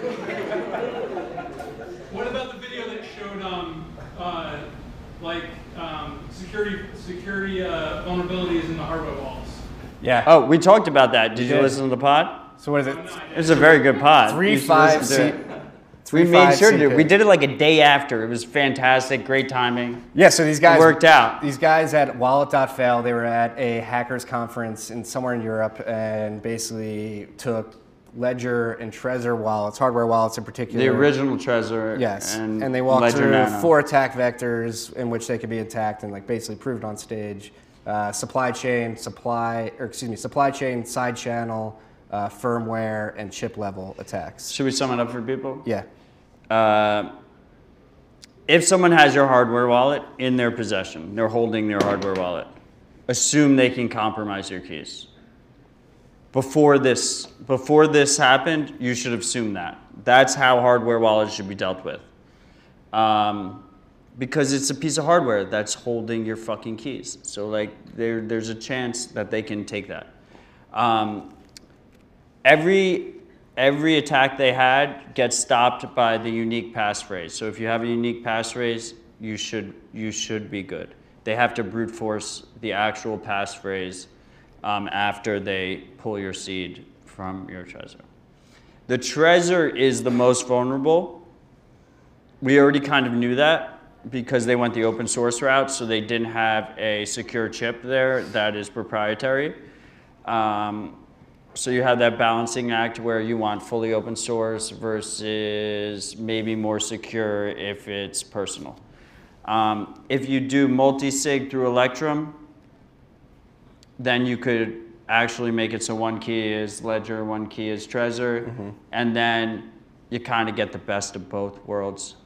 What about the video that showed, um, uh, like, um, security security uh, vulnerabilities in the hardware walls? Yeah. Oh, we talked about that. Did you did. listen to the pod? So what is it? It was a very good pod. Three You should five listen C. to it. Three We made five sure to do C it. K. We did it like a day after. It was fantastic. Great timing. Yeah, so these guys It worked out. These guys at Wallet dot fail, they were at a hackers conference in somewhere in Europe and basically took Ledger and Trezor wallets, hardware wallets in particular. The original Trezor. Yes, And, and, they walked Ledger through Nano. four attack vectors in which they could be attacked and like basically proved on stage. Uh, supply chain, supply, or excuse me, supply chain, side channel, uh, firmware, and chip level attacks. Should we sum it up for people? Yeah. Uh, if someone has your hardware wallet in their possession, they're holding their hardware wallet, assume they can compromise your keys. Before this, before this happened, you should assume that. That's how hardware wallets should be dealt with. Um, because it's a piece of hardware that's holding your fucking keys. So like there, there's a chance that they can take that. Um, every, every attack they had gets stopped by the unique passphrase. So if you have a unique passphrase, you should, you should be good. They have to brute force the actual passphrase um, after they pull your seed from your Trezor. The Trezor is the most vulnerable. We already kind of knew that. because they went the open source route, so they didn't have a secure chip there that is proprietary. Um, so you have that balancing act where you want fully open source versus maybe more secure if it's personal. Um, if you do multi-sig through Electrum, then you could actually make it so one key is Ledger, one key is Trezor, mm-hmm. and then you kind of get the best of both worlds.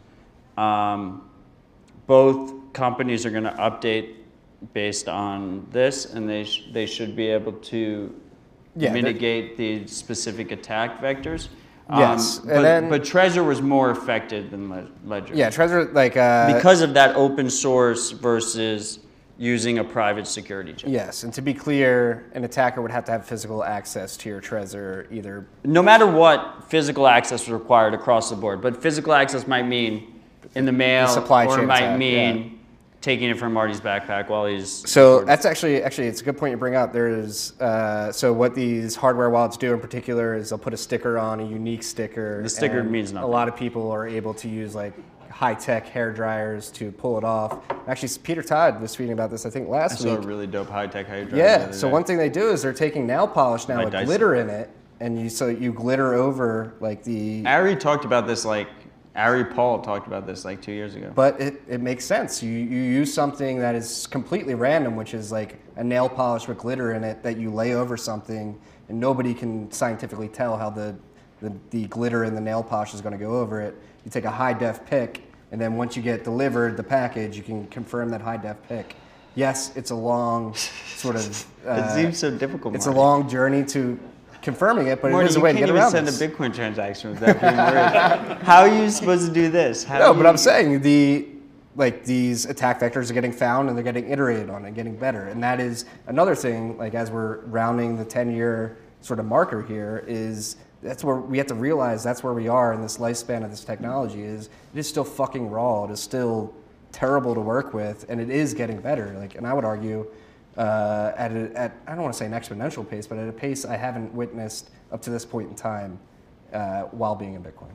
Um, both companies are going to update based on this, and they sh they should be able to yeah, mitigate the specific attack vectors. Yes, um, and but, then, but Trezor was more effective than Le Ledger. Yeah, Trezor like uh, because of that open source versus using a private security chip. Yes, and to be clear, an attacker would have to have physical access to your Trezor either. No matter what, physical access is required across the board, but physical access might mean in the mail, the supply or chain it might attack, mean yeah. taking it from Marty's backpack while he's. So recording. that's actually actually it's a good point you bring up. There's uh, so what these hardware wallets do in particular is they'll put a sticker on, a unique sticker. The sticker and means nothing. A lot of people are able to use like high-tech hair dryers to pull it off. Actually, Peter Todd was tweeting about this I think last I saw week. a really dope high-tech hair dryer. Yeah. So day. one thing they do is they're taking nail polish now My with Dyson. glitter in it, and you so you glitter over like the. Ari talked about this like. Ari Paul talked about this like two years ago. But it, it makes sense. You, you use something that is completely random, which is like a nail polish with glitter in it that you lay over something, and nobody can scientifically tell how the, the, the glitter in the nail polish is going to go over it. You take a high-def pic, and then once you get delivered the package, you can confirm that high-def pic. Yes, it's a long sort of... Uh, it seems so difficult, It's Marty. a long journey to... confirming it, but Marty, it is a way to get around you can't even this. send a Bitcoin transaction without being worried. How are you supposed to do this? How no, do but you... I'm saying the like these attack vectors are getting found and they're getting iterated on and getting better, and that is another thing. Like as we're rounding the ten-year sort of marker here, is that's where we have to realize that's where we are in this lifespan of this technology. Is it is still fucking raw. It is still terrible to work with, and it is getting better. Like, and I would argue. Uh, at, a, at, I don't want to say an exponential pace, but at a pace I haven't witnessed up to this point in time uh, while being in Bitcoin.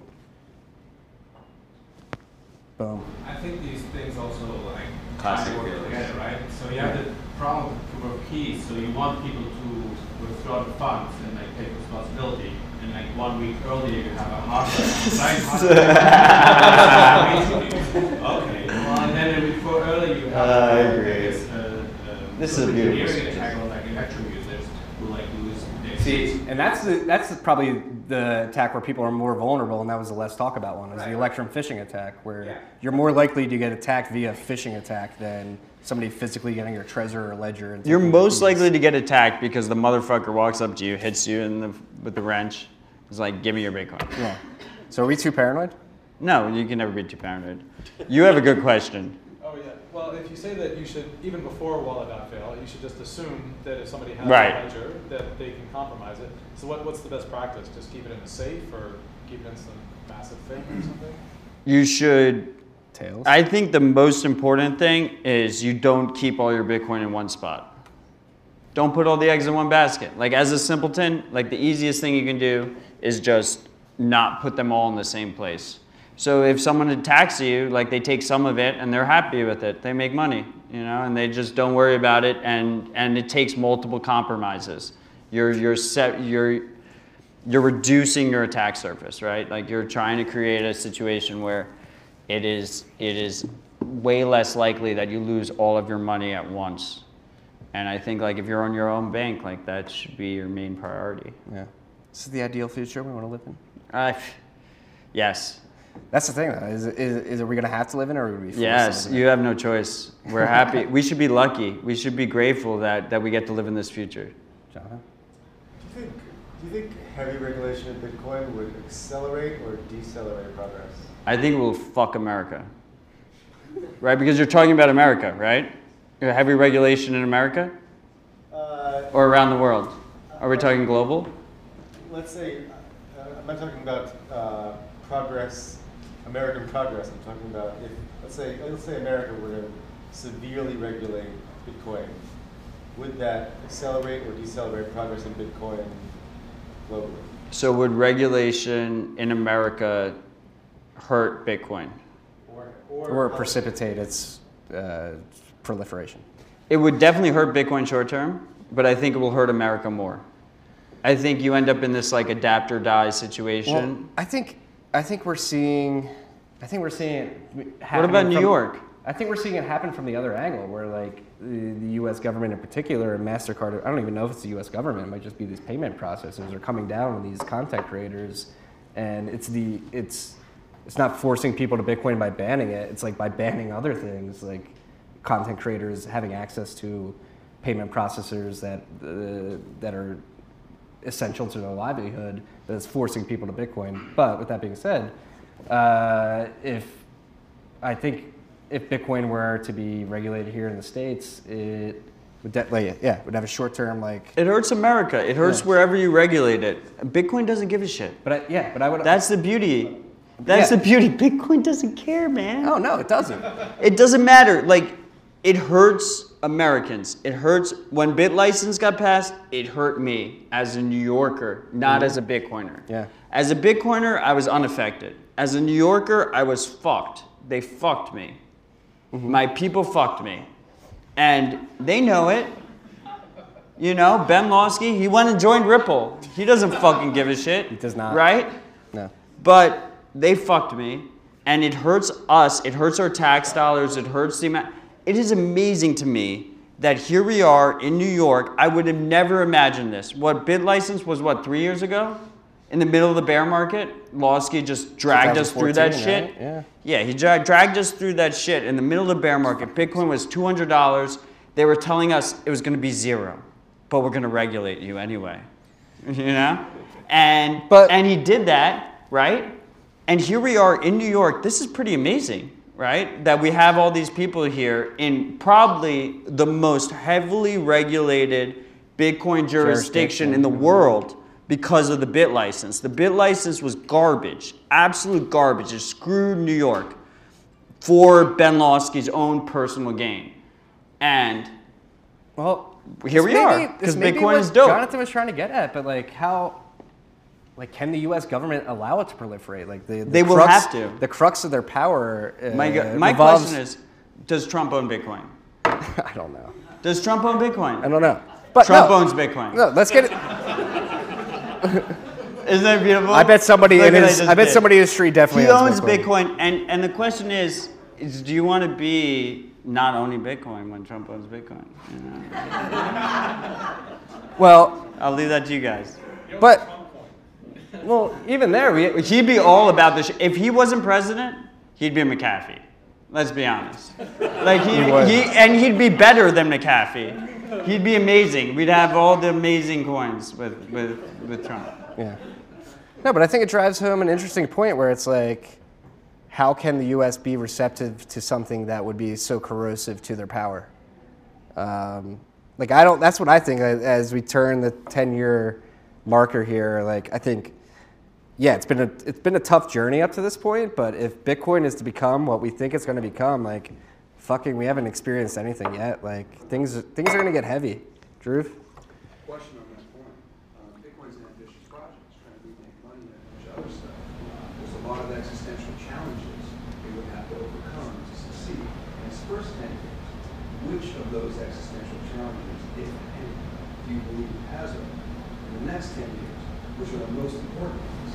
Boom. I think these things also like Classic work together, right? So you have the problem with proof of keys, so you want people to withdraw the funds and like take responsibility. And like one week earlier you have a hardware, right? Hardware. Okay, well, and then a week earlier you have I uh, agree. this, uh, This is a beautiful engineering attack on like Electrum users who like lose their See, and that's the, that's probably the attack where people are more vulnerable, and that was the less talk about one, is Right. the Electrum phishing attack, where Yeah. you're more likely to get attacked via phishing attack than somebody physically getting your Trezor or Ledger. And You're taking most keys. likely to get attacked because the motherfucker walks up to you, hits you in the, with the wrench. It's like, give me your Bitcoin. Yeah. So are we too paranoid? No, you can never be too paranoid. You have a good question. Oh yeah. Well, if you say that you should, even before wallet.fail, you should just assume that if somebody has Right. a ledger, that they can compromise it. So what, what's the best practice? Just keep it in a safe, or keep it in some massive thing or something? You should, Tails. I think the most important thing is you don't keep all your Bitcoin in one spot. Don't put all the eggs in one basket. Like as a simpleton, like the easiest thing you can do is just not put them all in the same place. So if someone attacks you, like they take some of it and they're happy with it, they make money, you know, and they just don't worry about it, and, and it takes multiple compromises. You're, you're, set, you're, you're reducing your attack surface, right? Like you're trying to create a situation where it is, it is way less likely that you lose all of your money at once. And I think like if you're on your own bank, like that should be your main priority. Yeah. This is the ideal future we want to live in. Uh, yes. That's the thing, though. Is, is, is are we going to have to live in it, or are we forced Yes, to live in you it? have no choice. We're happy. We should be lucky. We should be grateful that, that we get to live in this future. Jonathan? Do you think, do you think heavy regulation of Bitcoin would accelerate or decelerate progress? I think it will fuck America. Right? Because you're talking about America, right? Heavy regulation in America? Uh, Or around the world? Are we talking global? Let's say, uh, I'm not talking about uh, progress, American progress. I'm talking about if, let's say, let's say America were to severely regulate Bitcoin. Would that accelerate or decelerate progress in Bitcoin globally? So would regulation in America hurt Bitcoin? Or, or precipitate its uh, proliferation. It would definitely hurt Bitcoin short term, but I think it will hurt America more. I think you end up in this like adapt or die situation. Well, I think I think we're seeing I think we're seeing it happen. What about New from, York? I think we're seeing it happen from the other angle, where like the, the U S government in particular and MasterCard, I don't even know if it's the U S government, it might just be these payment processors are coming down on these content creators, and it's the it's it's not forcing people to Bitcoin by banning it, it's like by banning other things, like content creators having access to payment processors that uh, that are essential to their livelihood, that's forcing people to Bitcoin. But with that being said, uh, if I think if Bitcoin were to be regulated here in the States, it would de- like, yeah, would have a short-term like. It hurts America. It hurts yeah. wherever you regulate it. Bitcoin doesn't give a shit. But I, yeah, but I would. That's the beauty. That's yeah. the beauty. Bitcoin doesn't care, man. Oh no, it doesn't. It doesn't matter. Like, it hurts Americans. It hurts when BitLicense got passed. It hurt me as a New Yorker, not mm-hmm. as a Bitcoiner. Yeah. As a Bitcoiner, I was unaffected. As a New Yorker, I was fucked. They fucked me. Mm-hmm. My people fucked me. And they know it. You know, Ben Lawsky, he went and joined Ripple. He doesn't fucking give a shit. He does not. Right? No. But they fucked me. And it hurts us. It hurts our tax dollars. It hurts the amount. It is amazing to me that here we are in New York. I would have never imagined this. What, BitLicense was what, three years ago? In the middle of the bear market, Lawsky just dragged us through that shit. Right? Yeah. Yeah, he dra- dragged us through that shit in the middle of the bear market. Bitcoin was two hundred dollars. They were telling us it was going to be zero, but we're going to regulate you anyway. You know? And but, and he did that, right? And here we are in New York. This is pretty amazing, right? That we have all these people here in probably the most heavily regulated Bitcoin jurisdiction in the world. Because of the BitLicense. The BitLicense was garbage, absolute garbage. It screwed New York for Ben Lawsky's own personal gain. And well, here we are, because Bitcoin is dope. Jonathan was trying to get at, but like how, like can the U S government allow it to proliferate? Like the, the they crux, will have to. The crux of their power. Uh, my my revolves, question is, does Trump own Bitcoin? I don't know. Does Trump own Bitcoin? I don't know. But Trump no, owns Bitcoin. No, let's get it. Isn't that beautiful? I bet somebody Look in his. I, I bet did. somebody in his street definitely he owns Bitcoin. Bitcoin. And and the question is, is do you want to be not owning Bitcoin when Trump owns Bitcoin? You know? Well, I'll leave that to you guys. But well, even there, we, he'd be all about this. If he wasn't president, he'd be McAfee. Let's be honest. Like he, he and he'd be better than McAfee. He'd be amazing. We'd have all the amazing coins with, with, with Trump. Yeah. No, but I think it drives home an interesting point where it's like, how can the U S be receptive to something that would be so corrosive to their power? Um, like I don't. That's what I think as we turn the ten-year marker here. Like I think, yeah, it's been a it's been a tough journey up to this point. But if Bitcoin is to become what we think it's going to become, like. Fucking, we haven't experienced anything yet. Like things, things are gonna get heavy. Drew? Question on that point. Uh, Bitcoin's an ambitious project. It's trying to make money and a bunch of other stuff. Uh, there's a lot of existential challenges it would have to overcome to succeed. In its first ten years, which of those existential challenges, if any, do you believe it has over? In the next ten years, which are the most important ones?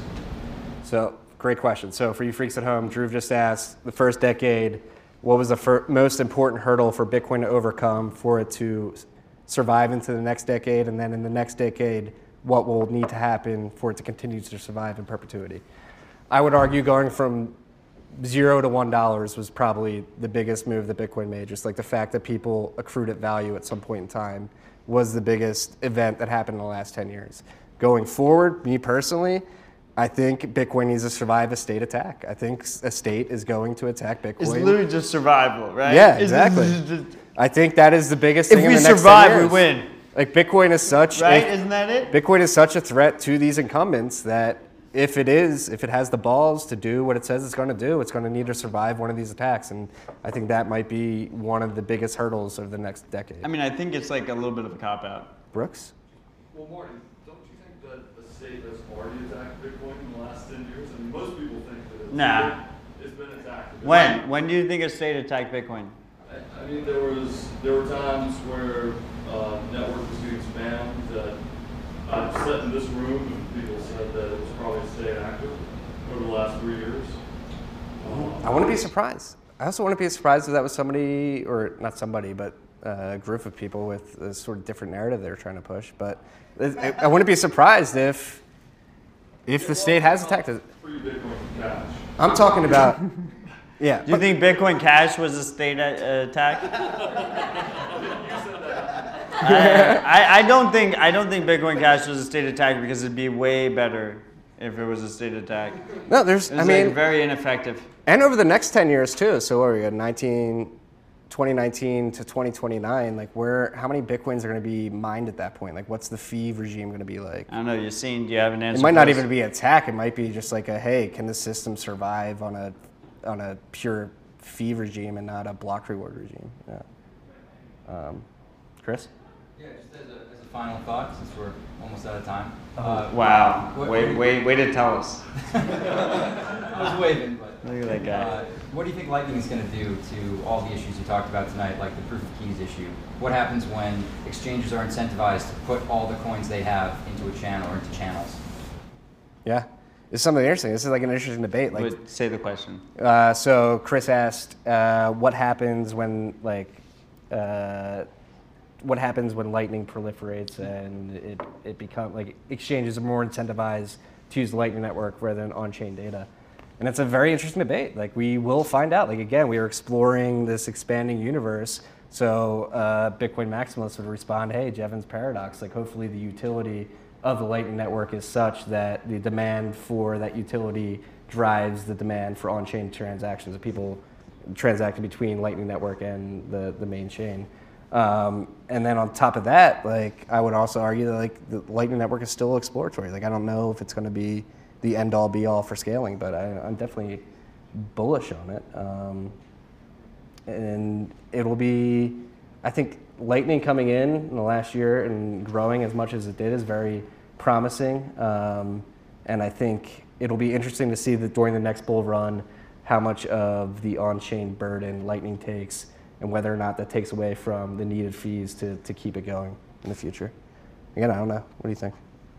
So, great question. So, for you freaks at home, Drew just asked the first decade. What was the fir- most important hurdle for Bitcoin to overcome for it to survive into the next decade? And then in the next decade, what will need to happen for it to continue to survive in perpetuity? I would argue going from zero to one dollar was probably the biggest move that Bitcoin made. Just like the fact that people accrued it value at some point in time was the biggest event that happened in the last ten years. Going forward, me personally, I think Bitcoin needs to survive a state attack. I think a state is going to attack Bitcoin. It's literally just survival, right? Yeah, exactly. Just, I think that is the biggest thing in the next ten years. If we survive, we win. Like Bitcoin is such, right? A, Isn't that it? Bitcoin is such a threat to these incumbents that if it is, if it has the balls to do what it says it's going to do, it's going to need to survive one of these attacks. And I think that might be one of the biggest hurdles of the next decade. I mean, I think it's like a little bit of a cop-out. Brooks? Well, Martin, don't you think that the state has already attacked Bitcoin in the last ten years? I mean, most people think that it's, nah. been, it's been attacked When? When do you think a state attacked Bitcoin? I, I mean, there was there were times where uh, network was getting spammed that I've sat in this room and people said that it was probably a state actor over the last three years. Um, I wouldn't be surprised. I also wouldn't be surprised if that was somebody, or not somebody, but a group of people with a sort of different narrative they were trying to push. But I, I wouldn't be surprised if if the state has attacked it. Free Bitcoin Cash. I'm talking about, yeah. Do you think Bitcoin Cash was a state a- attack? I, I, I don't think I don't think Bitcoin Cash was a state attack because it'd be way better if it was a state attack. No, there's, it was I mean, like very ineffective. And over the next ten years too. So what are we at? nineteen, twenty nineteen to twenty twenty-nine. Like, where? How many bitcoins are going to be mined at that point? Like, what's the fee regime going to be like? I don't know. You're seeing. Do you have an answer? It might not for us? even be an attack. It might be just like a, hey, can the system survive on a on a pure fee regime and not a block reward regime? Yeah. Um, Chris? Yeah, just as a, as a final thought, since we're almost out of time. Uh, wow. What, wait, what wait, wait to tell us. I was waving, but. Look at that guy. Uh, what do you think Lightning is going to do to all the issues you talked about tonight, like the proof of keys issue? What happens when exchanges are incentivized to put all the coins they have into a channel or into channels? Yeah, it's something interesting. This is like an interesting debate. Like, Wait, say the question. Uh, so Chris asked, uh, what happens when like, uh, what happens when Lightning proliferates and it it becomes like exchanges are more incentivized to use the Lightning Network rather than on-chain data? And it's a very interesting debate. Like, we will find out. Like, again, we are exploring this expanding universe. So uh, Bitcoin maximalists would respond, hey, Jevons paradox. Like, hopefully the utility of the Lightning Network is such that the demand for that utility drives the demand for on-chain transactions of people transacting between Lightning Network and the, the main chain. Um, and then on top of that, like, I would also argue that like the Lightning Network is still exploratory. Like, I don't know if it's going to be the end-all be-all for scaling, but I, I'm definitely bullish on it. Um, and it'll be, I think Lightning coming in in the last year and growing as much as it did is very promising. Um, and I think it'll be interesting to see that during the next bull run, how much of the on-chain burden Lightning takes and whether or not that takes away from the needed fees to, to keep it going in the future. Again, I don't know. What do you think?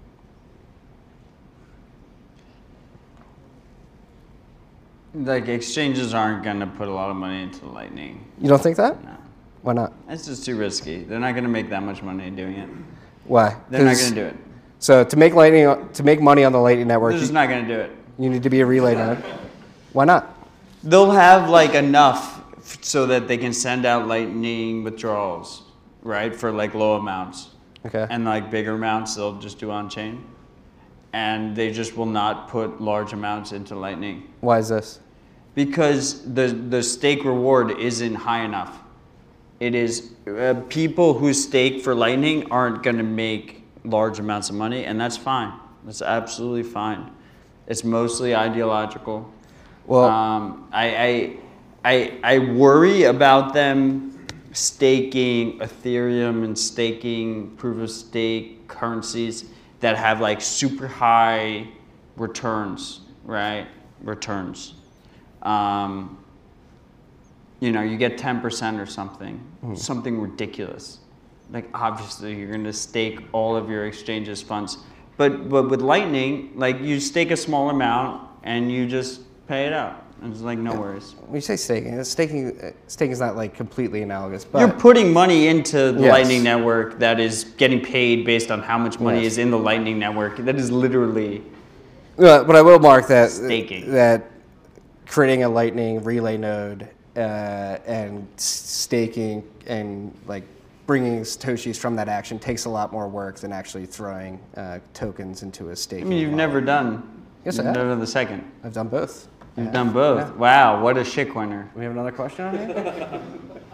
Like, exchanges aren't going to put a lot of money into Lightning. You don't think that? No. Why not? It's just too risky. They're not going to make that much money doing it. Why? They're not going to do it. So to make Lightning, to make money on the Lightning Network, They're just you, not going to do it. you need to be a relay node. Why not? They'll have like enough f- so that they can send out Lightning withdrawals, right, for like low amounts. Okay. And like bigger amounts, they'll just do on chain. And they just will not put large amounts into Lightning. Why is this? Because the the stake reward isn't high enough. It is uh, people who stake for Lightning aren't going to make large amounts of money, and that's fine. That's absolutely fine. It's mostly ideological. Well, um, I, I I I worry about them staking Ethereum and staking proof of stake currencies that have like super high returns, right? Returns. Um, you know, you get ten percent or something, mm. something ridiculous. Like, obviously, you're going to stake all of your exchange's funds. But, but with Lightning, like, you stake a small amount and you just pay it out. It's like no worries. When you say staking, staking, staking is not like completely analogous. But you're putting money into the yes. Lightning Network that is getting paid based on how much money yes. is in the Lightning Network. That is literally uh, but I will mark that staking. that creating a Lightning relay node uh, and staking and like bringing Satoshis from that action takes a lot more work than actually throwing uh, tokens into a staking. I mean, you've wallet. never done. Yes, you've I have. never done the second. I've done both. You've yeah. done both. Yeah. Wow, what a shitcoiner. We have another question on here?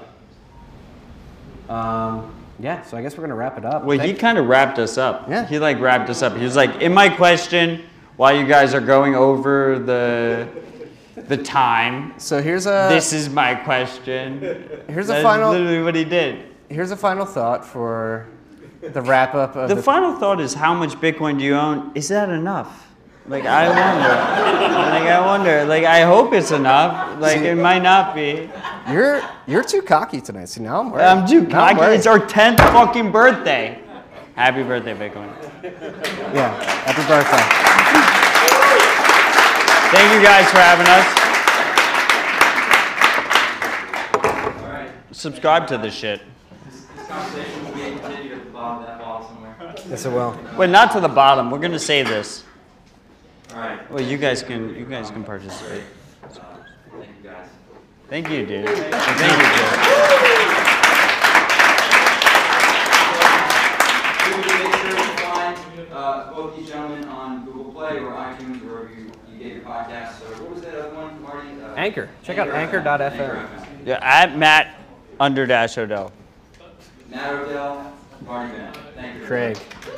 um, yeah, so I guess we're going to wrap it up. Well, Thank he kind of wrapped us up. Yeah. He like wrapped us up. He was like, in my question, while you guys are going over the the time. So here's a. This is my question. Here's That's a final. literally what he did. Here's a final thought for the wrap up of The, the final thought is, how much Bitcoin do you own? Is that enough? Like I wonder. Like I wonder. Like I hope it's enough. Like See, it might not be. You're you're too cocky tonight. See, now I'm worried. I'm too Now I'm cocky. worried. It's our tenth fucking birthday. Happy birthday, Bitcoin. Yeah, happy birthday. Thank you guys for having us. All right. Subscribe to this shit. This, this conversation will be continued at the bottom of that ball somewhere. Yes, it will. Wait, not to the bottom. We're gonna say this. All right. Well, you guys can you guys can participate. Uh, thank you guys. Thank you, dude. Thank you, dude. Make sure to find uh, both these gentlemen on Google Play or iTunes or wherever you, you get your podcasts. So what was that other one, Marty? Uh, Anchor. Check out anchor dot f m. Yeah, at Matt under dash Odell. Matt Odell, Marty Bennett. Thank you. Craig.